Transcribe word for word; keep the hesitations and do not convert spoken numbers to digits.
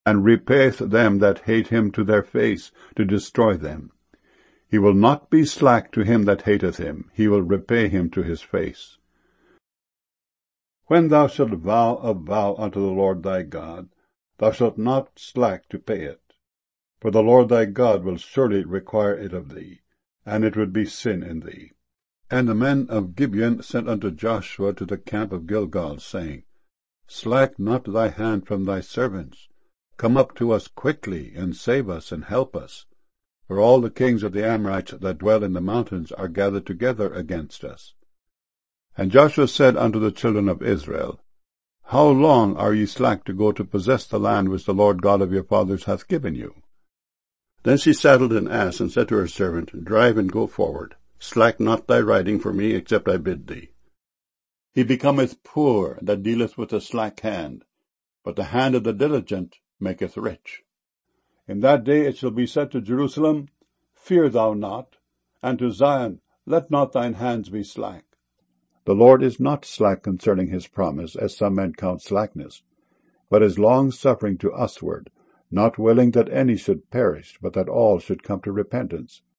and repayeth them that hate him to their face, to destroy them. He will not be slack to him that hateth him, he will repay him to his face. When thou shalt vow a vow unto the Lord thy God, thou shalt not slack to pay it. For the Lord thy God will surely require it of thee, and it would be sin in thee. And the men of Gibeon sent unto Joshua to the camp of Gilgal, saying, Slack not thy hand from thy servants. Come up to us quickly, and save us, and help us. For all the kings of the Amorites that dwell in the mountains are gathered together against us. And Joshua said unto the children of Israel, How long are ye slack to go to possess the land which the Lord God of your fathers hath given you? Then she saddled an ass, and said to her servant, Drive and go forward. Slack not thy riding for me, except I bid thee. He becometh poor that dealeth with a slack hand, but the hand of the diligent maketh rich. In that day it shall be said to Jerusalem, Fear thou not, and to Zion, Let not thine hands be slack. The Lord is not slack concerning his promise, as some men count slackness, but is long-suffering to usward, not willing that any should perish, but that all should come to repentance.